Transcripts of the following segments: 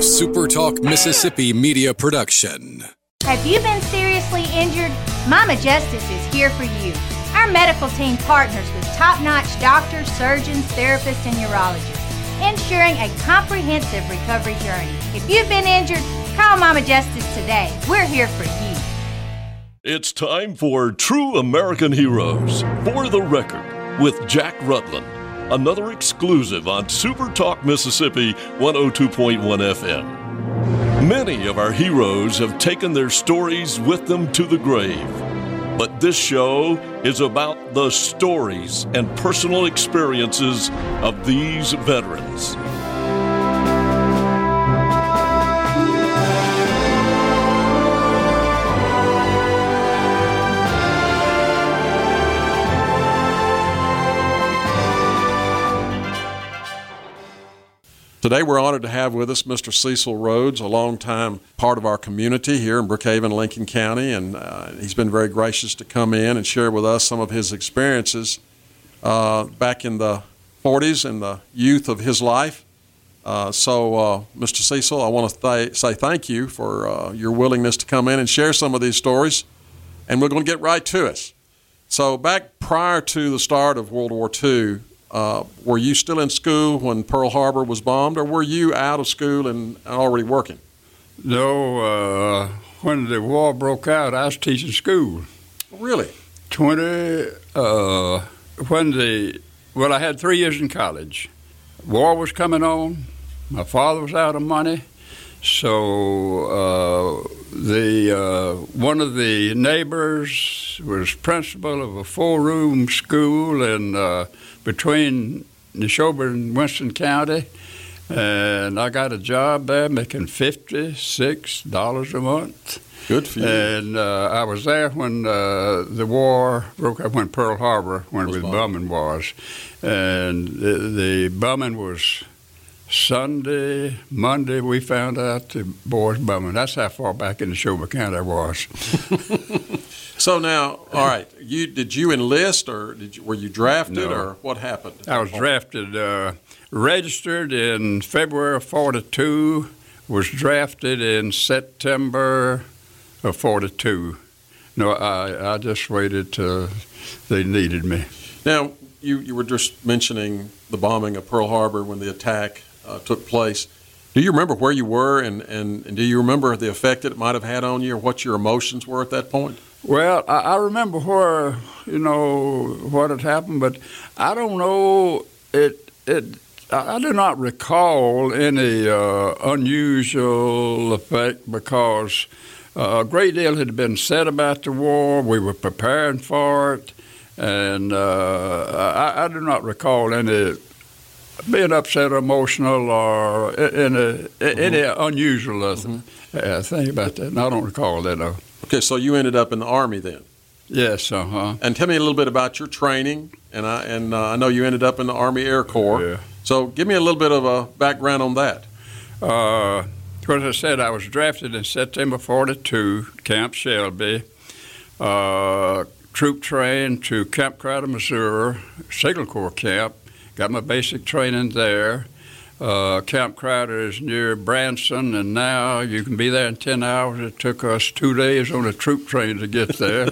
a Super Talk Mississippi media production. Have you been seriously injured? Mama Justice is here for you. Our medical team partners with top-notch doctors, surgeons, therapists, and urologists, ensuring a comprehensive recovery journey. If you've been injured, call Mama Justice today. We're here for you. It's time for True American Heroes, For the Record, with Jack Rutland. Another exclusive on Super Talk Mississippi 102.1 FM. Many of our heroes have taken their stories with them to the grave. But this show is about the stories and personal experiences of these veterans. Today we're honored to have with us Mr. Cecil Rhodes, a longtime part of our community here in Brookhaven, Lincoln County, and he's been very gracious to come in and share with us some of his experiences back in the 40s and the youth of his life. So, Mr. Cecil, I want to say thank you for your willingness to come in and share some of these stories, and we're going to get right to it. So back prior to the start of World War II, were you still in school when Pearl Harbor was bombed, or were you out of school and already working? No, when the war broke out, I was teaching school. Really? I had 3 years in college. War was coming on. My father was out of money. So one of the neighbors was principal of a 4-room school in between Neshoba and Winston County, and I got a job there making $56 a month. Good for you. And I was there when the war broke up, when Pearl Harbor, when the bombing was. And the bombing was Sunday, Monday, we found out the boys bumming. That's how far back in Neshoba County I was. So now, all right, did you enlist, or were you drafted, or what happened? I was drafted, registered in February of 42, was drafted in September of 42. No, I just waited till they needed me. Now, you were just mentioning the bombing of Pearl Harbor when the attack took place. Do you remember where you were, and do you remember the effect that it might have had on you, or what your emotions were at that point? Well, I remember where, what had happened, but I don't know, I do not recall any unusual effect, because a great deal had been said about the war. We were preparing for it, and I do not recall any being upset or emotional or any unusual thing about that. And I don't recall that, though. Okay, so you ended up in the Army then? Yes, And tell me a little bit about your training. And I know you ended up in the Army Air Corps. Yeah. So give me a little bit of a background on that. As I said, I was drafted in September 42, Camp Shelby, troop trained to Camp Crowder, Missouri, Signal Corps camp. Got my basic training there. Camp Crowder is near Branson, and now you can be there in 10 hours. It took us 2 days on a troop train to get there.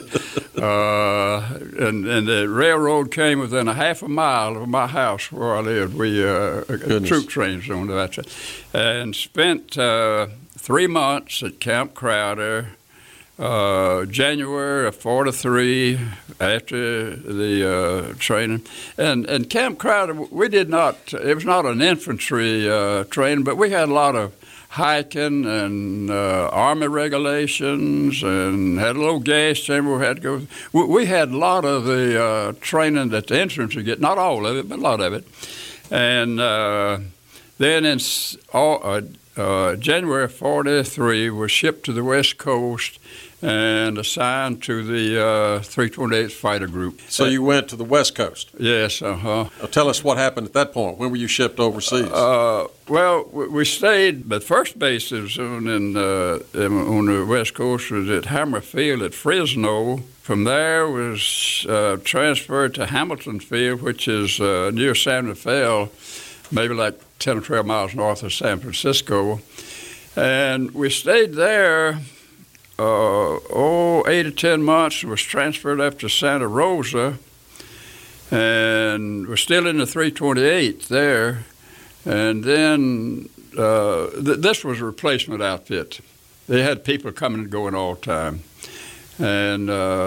And the railroad came within a half a mile of my house where I lived. We troop trains on that. And spent 3 months at Camp Crowder. January of 43, after the training. And Camp Crowder, it was not an infantry training, but we had a lot of hiking and Army regulations, and had a little gas chamber we had to go. We had a lot of the training that the infantry get, not all of it, but a lot of it. And then in January 43, was shipped to the West Coast and assigned to the 328th Fighter Group. So you went to the West Coast? Yes, Now tell us what happened at that point. When were you shipped overseas? Well, we stayed, but first base was on the West Coast was at Hammer Field at Fresno. From there was transferred to Hamilton Field, which is near San Rafael. maybe like 10 or 12 miles north of San Francisco. And we stayed there 8 or 10 months, was transferred up to Santa Rosa, and we're still in the 328th there. And then this was a replacement outfit. They had people coming and going all the time. And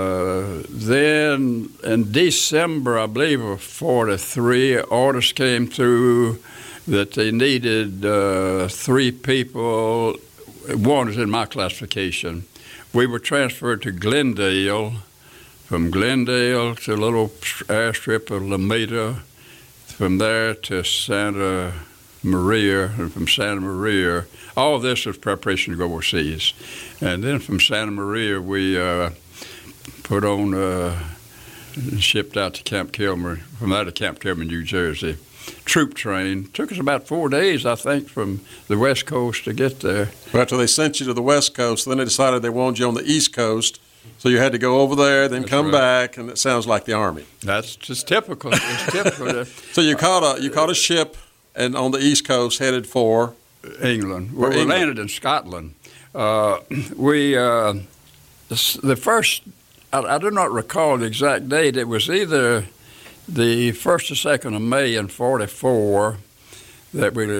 then in December, I believe, of 43, orders came through that they needed 3 people. One is in my classification. We were transferred to Glendale, from Glendale to a little airstrip of Lomita, from there to Santa Maria, and from Santa Maria. All of this was preparation to go overseas. And then from Santa Maria, we put on, shipped out to Camp Kilmer, from there to Camp Kilmer, New Jersey. Troop train. Took us about 4 days, I think, from the West Coast to get there. After they sent you to the West Coast, then they decided they wanted you on the East Coast, so you had to go over there, then come back, and it sounds like the Army. That's just typical. It's typical. So you caught a ship, and on the East Coast headed for England. We landed in Scotland. The first, I do not recall the exact date. It was either the 1st or 2nd of May in 44 that we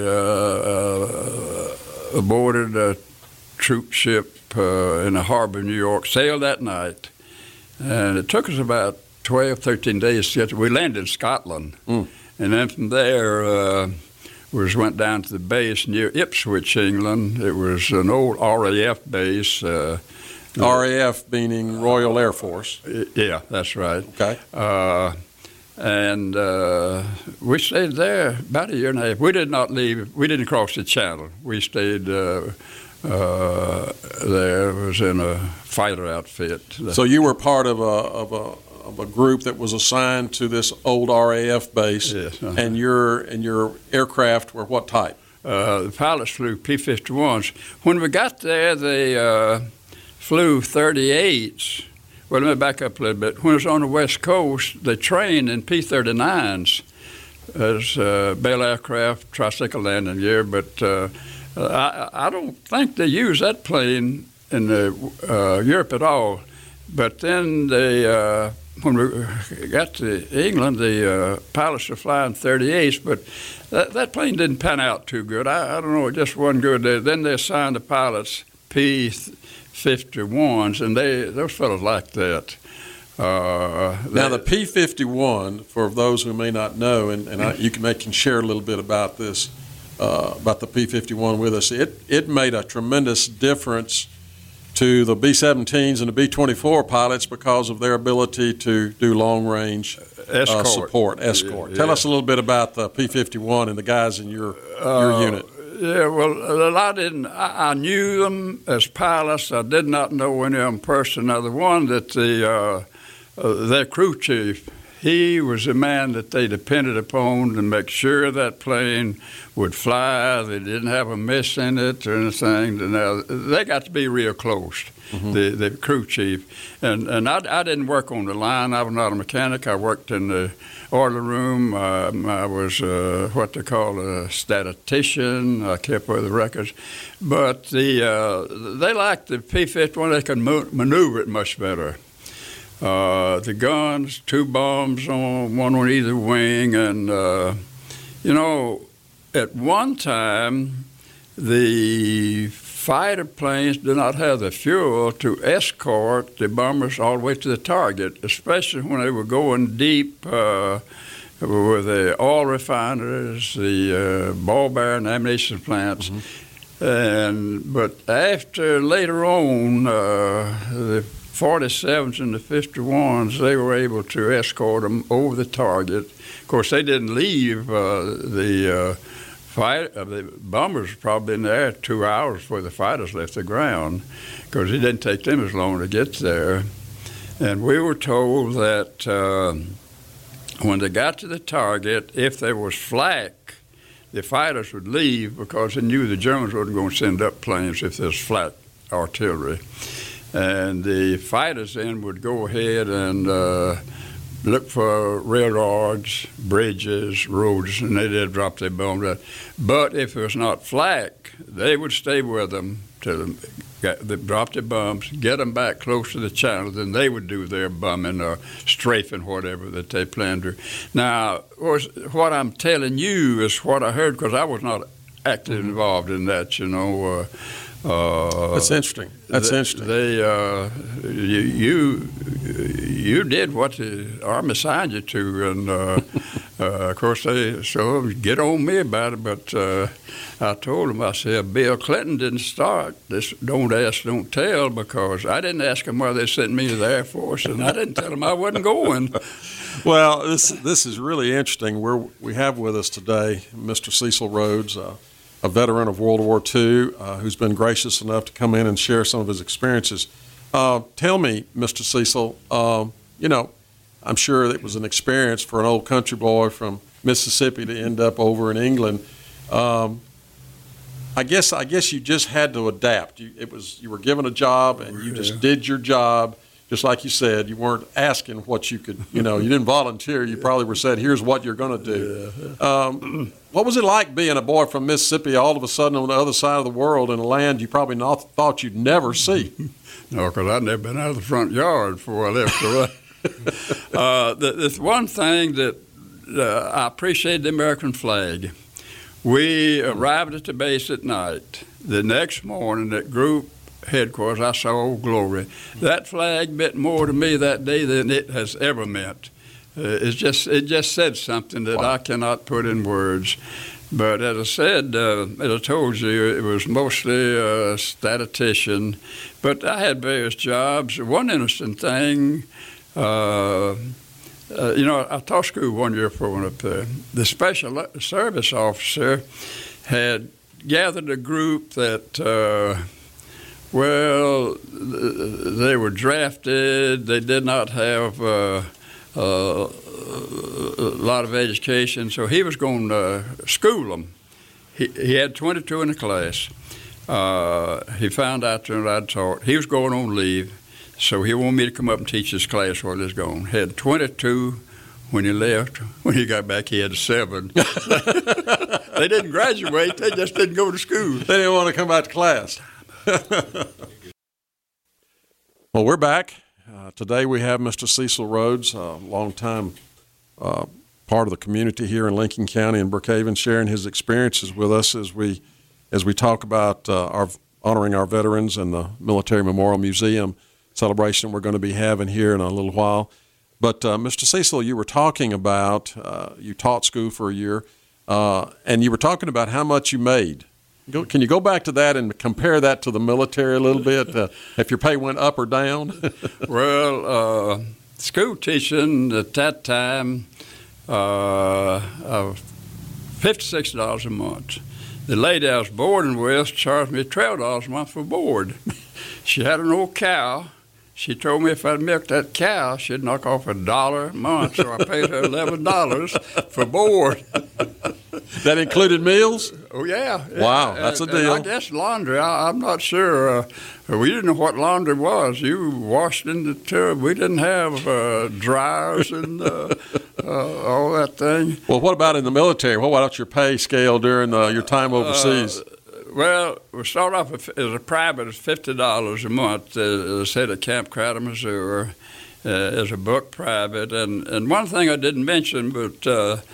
boarded a troop ship in the harbor of New York, sailed that night, and it took us about 12, 13 days to get there. We landed in Scotland, and then from there we went down to the base near Ipswich, England. It was an old RAF base. RAF meaning Royal Air Force. Yeah, that's right. Okay. And we stayed there about a year and a half. We did not leave. We didn't cross the channel. We stayed there. It was in a fighter outfit. So you were part of a group that was assigned to this old RAF base. Yes. And your aircraft were what type? The pilots flew P-51s. When we got there, they flew 38s. Well, let me back up a little bit. When it was on the West Coast, they trained in P-39s as Bell aircraft, tricycle landing gear, but I don't think they used that plane in Europe at all. But then when we got to England, the pilots were flying 38s, but that plane didn't pan out too good. I don't know, it just wasn't good. Then they assigned the pilots P-51s, and those fellows liked that. Now, the P-51, for those who may not know, and you can share a little bit about this, about the P-51 with us, it made a tremendous difference to the B-17s and the B-24 pilots because of their ability to do long-range escort. Yeah. Tell us a little bit about the P-51 and the guys in your unit. Yeah, well, I knew them as pilots. I did not know any of them personally. Now, the one that their crew chief, he was a man that they depended upon to make sure that plane would fly. They didn't have a miss in it or anything. Now, they got to be real close, the crew chief. And I didn't work on the line. I was not a mechanic. I worked in the oiler room. I was what they call a statistician. I kept with the records. But they liked the P-51. They could maneuver it much better. The guns, 2 bombs on one on either wing, and at one time the fighter planes did not have the fuel to escort the bombers all the way to the target, especially when they were going deep with the oil refineries, the ball bearing ammunition plants. But after later on, the 47s and the 51s, they were able to escort them over the target. Of course, they didn't leave the bombers were probably in the air 2 hours before the fighters left the ground, because it didn't take them as long to get there. And we were told that when they got to the target, if there was flak, the fighters would leave because they knew the Germans wasn't going to send up planes if there's flak artillery. And the fighters then would go ahead and look for railroads, bridges, roads, and they did drop their bombs. But if it was not flak, they would stay with them till they dropped their bombs, get them back close to the channel, then they would do their bumming or strafing, whatever that they planned to do. Now, what I'm telling you is what I heard, because I was not actively involved in that, you know. That's interesting. Interesting. You did what the Army signed you to, and of course they get on me about it. But I told them, I said, Bill Clinton didn't start this. Don't ask, don't tell, because I didn't ask them why they sent me to the Air Force, and I didn't tell them I wasn't going. Well, this is really interesting. We have with us today Mr. Cecil Rhodes, a veteran of World War II, who's been gracious enough to come in and share some of his experiences. Tell me, Mr. Cecil, you know, I'm sure it was an experience for an old country boy from Mississippi to end up over in England. I guess you just had to adapt. You were given a job and you just did your job. Just like you said, you weren't asking what you could, you didn't volunteer. You probably were said, here's what you're going to do. What was it like being a boy from Mississippi all of a sudden on the other side of the world in a land you probably thought you'd never see? No, because I'd never been out of the front yard before I left. There's one thing that I appreciate the American flag. We arrived at the base at night. The next morning at group headquarters, I saw Old Glory. That flag meant more to me that day than it has ever meant. It just said something that I cannot put in words. But as I said, as I told you, it was mostly a statistician. But I had various jobs. One interesting thing, I taught school 1 year before I went up there. The special service officer had gathered a group that they were drafted. They did not have a lot of education, so he was going to school them. He had 22 in the class. He found out that I'd taught. He was going on leave, so he wanted me to come up and teach his class while he was gone. He had 22 when he left. When he got back, he had 7. They didn't graduate. They just didn't go to school. They didn't want to come back to class. Well, we're back. Today we have Mr. Cecil Rhodes, a longtime part of the community here in Lincoln County and Brookhaven, sharing his experiences with us as we talk about honoring our veterans and the Military Memorial Museum celebration we're going to be having here in a little while. But Mr. Cecil, you were talking about you taught school for a year, and you were talking about how much you made. Can you go back to that and compare that to the military a little bit, if your pay went up or down? Well, school teaching at that time, $56 a month. The lady I was boarding with charged me $12 a month for board. She had an old cow. She told me if I'd milk that cow, she'd knock off $1 a month, so I paid her $11 for board. That included meals? Oh, yeah. Wow, that's a deal. I guess laundry, I'm not sure. We didn't know what laundry was. You washed in the tub. We didn't have dryers and all that thing. Well, what about in the military? What about your pay scale during your time overseas? Well, we started off as a private at $50 a month, as I said, at Camp Crowder, Missouri, as a book private. And one thing I didn't mention, but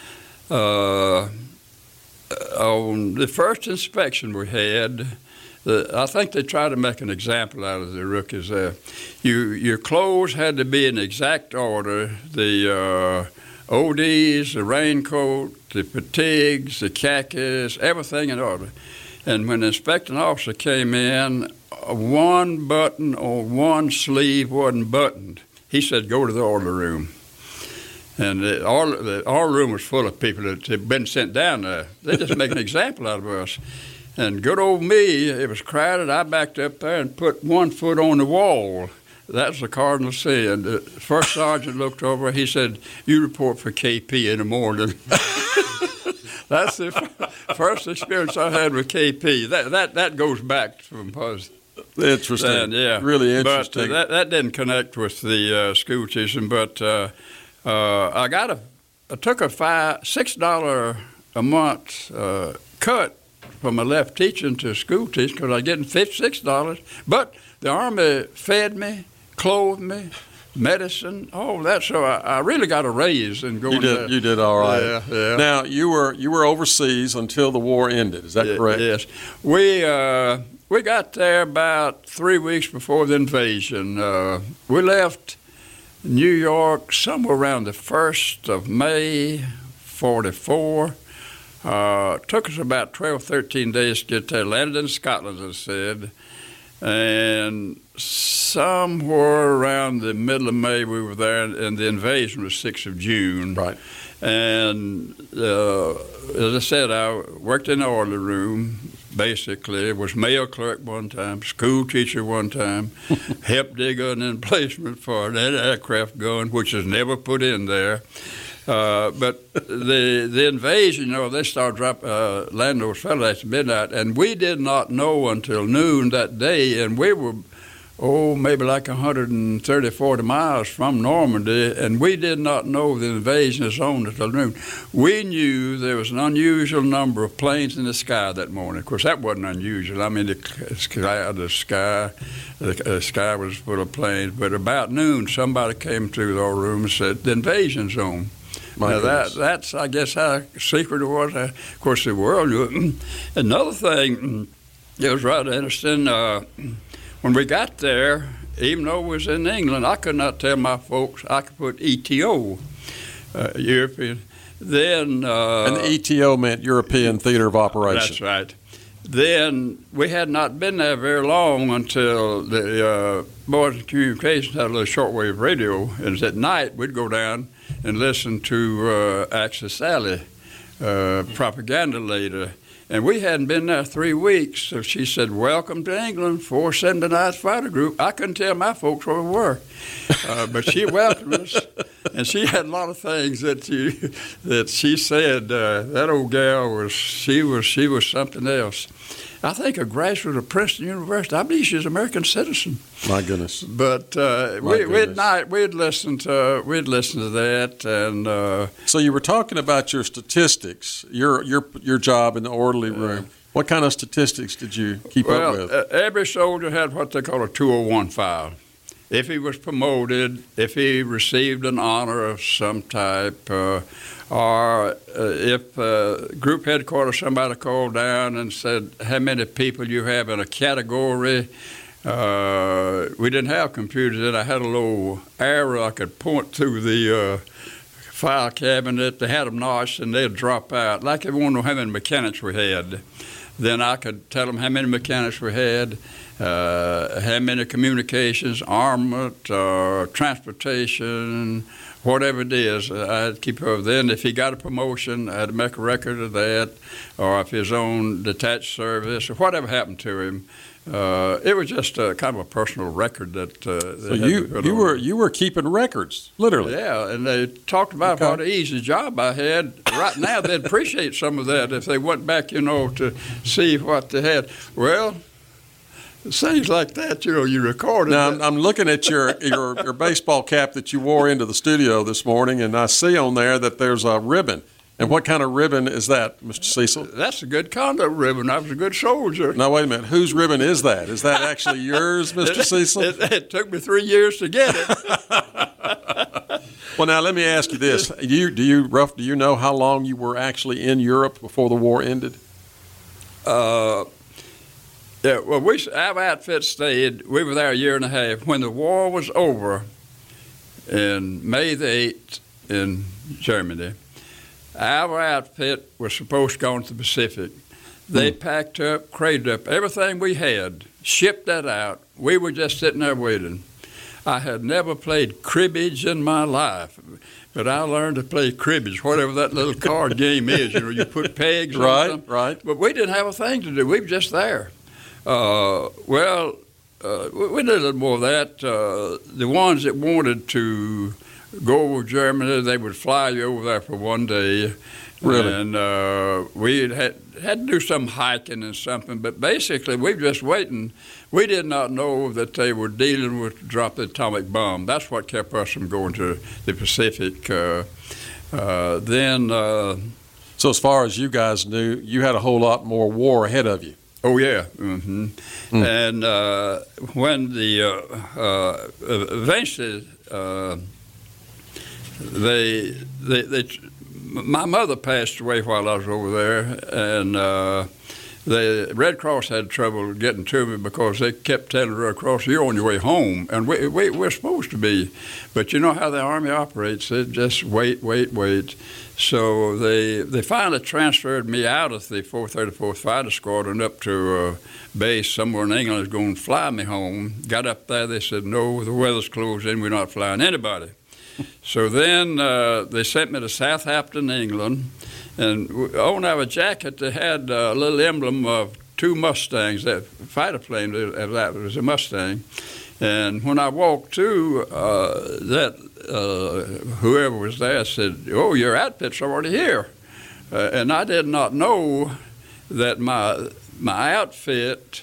on the first inspection we had, I think they tried to make an example out of the rookies there. Your clothes had to be in exact order. The ODs, the raincoat, the fatigues, the khakis, everything in order. And when the inspecting officer came in, one button on one sleeve wasn't buttoned. He said, go to the order room. And the order room was full of people that had been sent down there. They just make an example out of us. And good old me, it was crowded. I backed up there and put one foot on the wall. That was the cardinal sin. The first sergeant looked over. He said, you report for KP in the morning. That's the first experience I had with KP. That goes back from interesting. Yeah, really interesting. But that didn't connect with the school teaching. But I took a $6 a month cut from my left teaching to school teaching because I was getting $56. But the Army fed me, clothed me, medicine, all that. So I really got a raise in going there. You did all right. Yeah. Now, you were overseas until the war ended. Is that correct? Yes. We got there about 3 weeks before the invasion. We left New York somewhere around the 1st of May, 1944. Took us about 12, 13 days to get there. Landed in Scotland, as I said. And somewhere around the middle of May we were there, and the invasion was 6th of June. Right. And as I said, I worked in the orderly room, basically. Was mail clerk one time, school teacher one time, helped dig an emplacement for that aircraft gun, which was never put in there. But the invasion, they started landing those fellas at midnight, and we did not know until noon that day, and we were, maybe like 130, 40 miles from Normandy, and we did not know the invasion zone until noon. We knew there was an unusual number of planes in the sky that morning. Of course, that wasn't unusual. I mean, the sky was full of planes, but about noon, somebody came through our room and said, the invasion zone. Now that's, I guess, how secret it was. Of course, the world knew it. Another thing, it was rather interesting. When we got there, even though we was in England, I could not tell my folks I could put ETO, European. Then and the ETO meant European Theater of Operation. That's right. Then we had not been there very long until the Boys and Communications had a little shortwave radio, and at night we'd go down and listen to Axis Alley, propaganda later. And we hadn't been there 3 weeks, so she said, "Welcome to England, 479th Fighter Group." I couldn't tell my folks where we were, but she welcomed us, and she had a lot of things that she said. That old gal was something else. I think a graduate of Princeton University. I believe she's an American citizen. My goodness! But we'd listen to that, and so you were talking about your statistics, your job in the orderly room. What kind of statistics did you keep up with? Every soldier had what they call a 201 file. If he was promoted, if he received an honor of some type, or if group headquarters, somebody called down and said how many people you have in a category. We didn't have computers then. I had a little arrow I could point through the file cabinet. They had them notched and they'd drop out. Like they wanted to know how many mechanics we had. Then I could tell them how many mechanics we had, how many communications, armament, transportation, whatever it is. I had to keep up. Then if he got a promotion, I had to make a record of that, or if his own detached service, or whatever happened to him. It was just kind of a personal record that. So you were keeping records, literally. Yeah, and they talked about what an easy job I had. Right now, they'd appreciate some of that if they went back, to see what they had. Well, things like that, you recorded. Now I'm looking at your baseball cap that you wore into the studio this morning, and I see on there that there's a ribbon. And what kind of ribbon is that, Mr. Cecil? That's a good conduct ribbon. I was a good soldier. Now, wait a minute. Whose ribbon is that? Is that actually yours, Mr. Cecil? It took me 3 years to get it. Well, now, let me ask you this. Do you know how long you were actually in Europe before the war ended? Yeah, well, our outfit stayed. We were there a year and a half. When the war was over, in May the 8th in Germany, our outfit was supposed to go into the Pacific. They packed up, crated up everything we had, shipped that out. We were just sitting there waiting. I had never played cribbage in my life, but I learned to play cribbage, whatever that little card game is. You put pegs on them. Right. But we didn't have a thing to do. We were just there. We did a little more of that. The ones that wanted to go over Germany, they would fly you over there for one day, Really? And we had to do some hiking and something, but basically we were just waiting. We did not know that they were dealing with drop the atomic bomb. That's what kept us from going to the Pacific. So as far as you guys knew, you had a whole lot more war ahead of you. Oh yeah, mm-hmm. And when the eventually my mother passed away while I was over there, and the Red Cross had trouble getting to me because they kept telling the Red Cross, "You're on your way home," and we're supposed to be, but you know how the Army operates. They just wait. So they finally transferred me out of the 434th Fighter Squadron up to a base somewhere in England. Was going to fly me home. Got up there, they said, "No, the weather's closed in. We're not flying anybody." So then they sent me to Southampton, England, and on our jacket they had a little emblem of two Mustangs, that fighter plane, that was a Mustang. And when I walked to, whoever was there said, "Oh, your outfit's already here." And I did not know that my outfit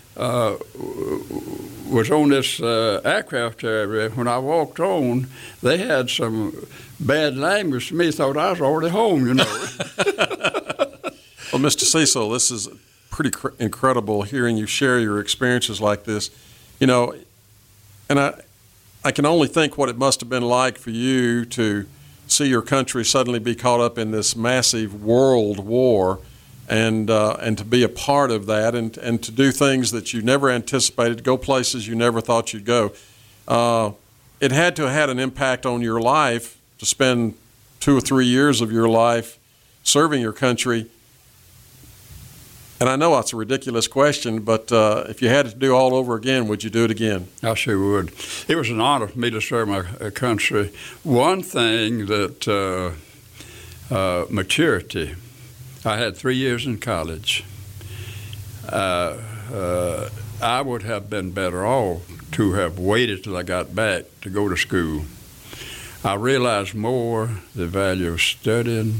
was on this aircraft carrier. When I walked on, they had some bad language to me. Thought I was already home, you know. Well, Mr. Cecil, this is pretty incredible hearing you share your experiences like this. You know, and I can only think what it must have been like for you to see your country suddenly be caught up in this massive world war, and to be a part of that, and to do things that you never anticipated, go places you never thought you'd go. It had to have had an impact on your life to spend 2 or 3 years of your life serving your country. And I know it's a ridiculous question, but if you had to do all over again, would you do it again? I sure would. It was an honor for me to serve my country. One thing that maturity. I had 3 years in college. I would have been better off to have waited till I got back to go to school. I realized more the value of studying.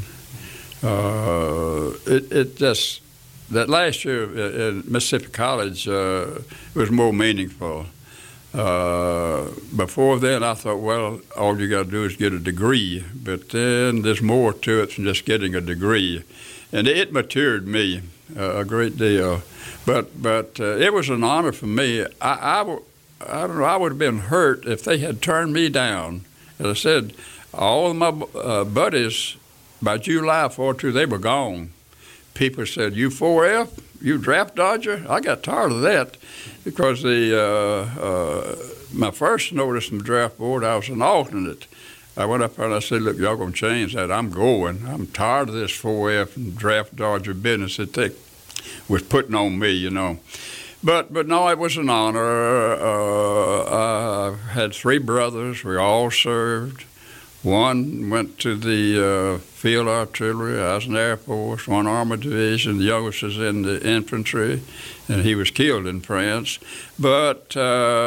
That last year at Mississippi College was more meaningful. Before then, I thought, well, all you got to do is get a degree. But then there's more to it than just getting a degree. And it matured me a great deal. But it was an honor for me. I don't know, I would have been hurt if they had turned me down. As I said, all of my buddies, by July 42, they were gone. People said, "You 4F, you draft dodger?" I got tired of that because my first notice from the draft board, I was an alternate. I went up there and I said, "Look, y'all going to change that. I'm going. I'm tired of this 4F and draft dodger business that they was putting on me, you know." But no, it was an honor. I had 3 brothers. We all served. One went to the field artillery. I was in the Air Force, 1 Armored Division. The youngest was in the infantry, and he was killed in France. But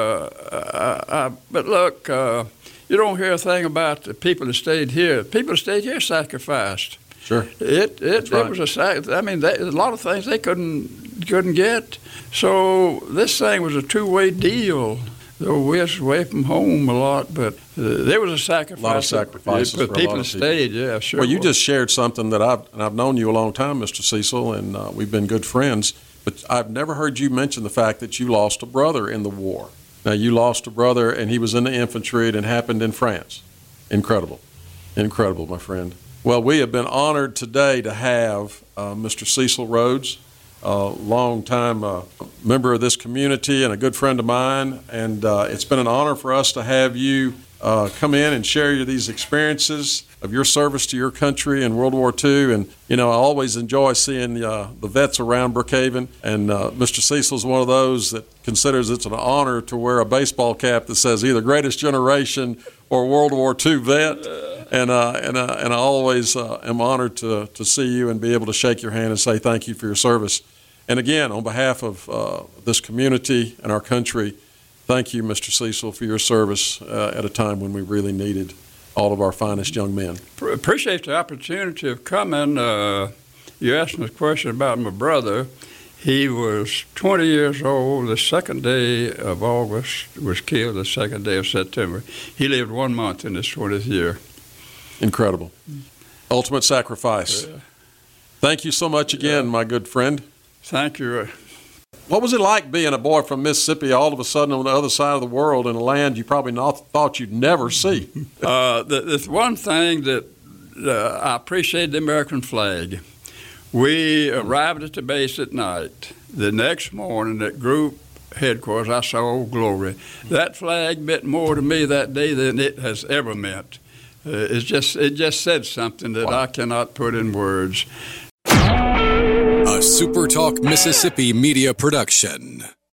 look, you don't hear a thing about the people that stayed here. People that stayed here sacrificed. Sure. It right. was a lot of things they couldn't get. So this thing was a two-way deal. Though we was away from home a lot, but there was a sacrifice. A lot of sacrifices for people a lot of stayed, yeah, sure. Well, you just shared something that I've known you a long time, Mr. Cecil, and we've been good friends, but I've never heard you mention the fact that you lost a brother in the war. Now, you lost a brother, and he was in the infantry, and it happened in France. Incredible. Incredible, my friend. Well, we have been honored today to have Mr. Cecil Rhodes, a long-time member of this community and a good friend of mine, and it's been an honor for us to have you come in and share these experiences of your service to your country in World War II. And, you know, I always enjoy seeing the vets around Brookhaven, and Mr. Cecil's one of those that considers it's an honor to wear a baseball cap that says either Greatest Generation or World War II vet. And I always am honored to see you and be able to shake your hand and say thank you for your service. And again, on behalf of this community and our country, thank you, Mr. Cecil, for your service at a time when we really needed all of our finest young men. Appreciate the opportunity of coming. You asked me a question about my brother. He was 20 years old. The second day of August, was killed the second day of September. He lived 1 month in his 20th year. Incredible. Ultimate sacrifice. Thank you so much again, my good friend. Thank you. What was it like being a boy from Mississippi all of a sudden on the other side of the world in a land you probably thought you'd never see? There's one thing that I appreciate the American flag. We arrived at the base at night. The next morning at group headquarters, I saw Old Glory. That flag meant more to me that day than it has ever meant. It just said something that I cannot put in words. A SuperTalk Mississippi media production.